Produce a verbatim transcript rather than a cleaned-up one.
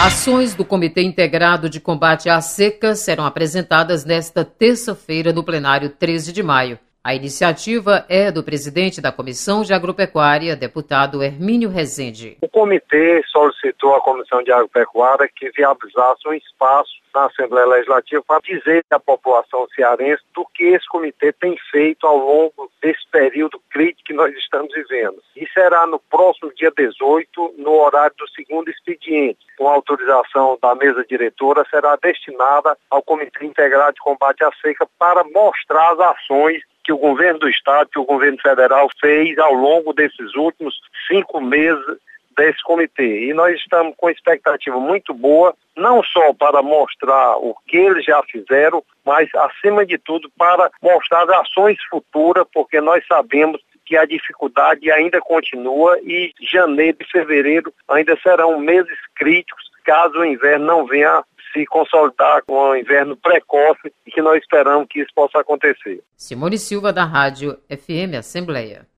Ações do Comitê Integrado de Combate à Seca serão apresentadas nesta terça-feira no plenário treze de maio. A iniciativa é do presidente da Comissão de Agropecuária, deputado Hermínio Rezende. O comitê solicitou à Comissão de Agropecuária que viabilizasse um espaço na Assembleia Legislativa para dizer à população cearense do que esse comitê tem feito ao longo desse período crítico que nós estamos vivendo. E será no próximo dia dezoito, no horário do segundo expediente. Com autorização da mesa diretora, será destinada ao Comitê Integrado de Combate à Seca para mostrar as ações que o governo do estado, que o governo federal fez ao longo desses últimos cinco meses desse comitê. E nós estamos com expectativa muito boa, não só para mostrar o que eles já fizeram, mas, acima de tudo, para mostrar as ações futuras, porque nós sabemos que a dificuldade ainda continua e janeiro e fevereiro ainda serão meses críticos, caso o inverno não venha se consolidar com um inverno precoce e que nós esperamos que isso possa acontecer. Simone Silva, da Rádio F M Assembleia.